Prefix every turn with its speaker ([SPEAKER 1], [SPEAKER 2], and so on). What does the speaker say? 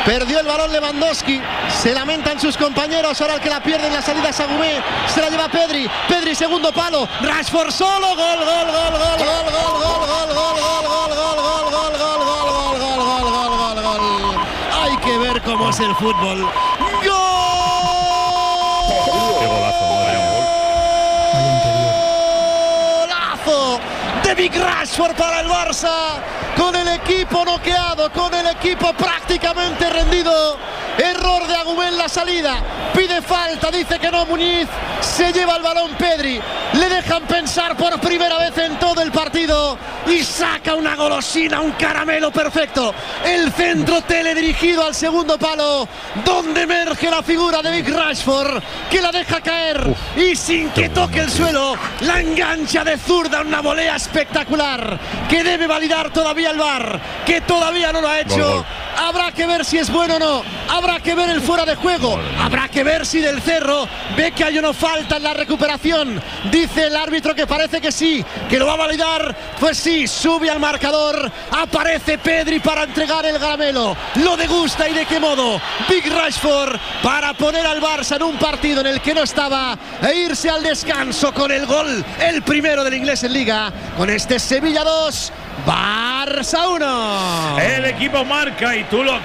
[SPEAKER 1] Perdió el balón Lewandowski. Se lamentan sus compañeros. Ahora el que la pierde en la salida es Agumé. Se la lleva Pedri. Pedri, segundo palo. Rashford solo. Gol, gol, gol, gol, gol, gol, gol, gol, gol, gol, gol, gol. Hay que ver cómo es el fútbol. ¡Gol!
[SPEAKER 2] ¡Qué golazo!
[SPEAKER 1] ¡Golazo de Big Rashford para el Barça! Con el equipo noqueado, con el equipo prácticamente rendido. Error de Agumé en la salida. Pide falta, dice que no Muñiz. Se lleva el balón Pedri. Le dejan pensar por primera vez en todo el partido. Y saca una golosina, un caramelo perfecto. El centro teledirigido al segundo palo, donde emerge la figura de Big Rashford, que la deja caer. Y sin que toque el suelo, la engancha de zurda. Una volea espectacular que debe validar todavía el VAR, que todavía no lo ha hecho. Habrá que ver si es bueno o no. Habrá que ver el fuera de juego. Habrá que ver si Del Cerro ve que hay una falta en la recuperación. Dice el árbitro que parece que sí, que lo va a validar. Pues sí, sube al marcador. Aparece Pedri para entregar el caramelo. Lo degusta, y de qué modo. Big Rashford para poner al Barça en un partido en el que no estaba e irse al descanso con el gol, el primero del inglés en Liga, con este Sevilla 2, Barça 1.
[SPEAKER 2] El equipo marca y tú lo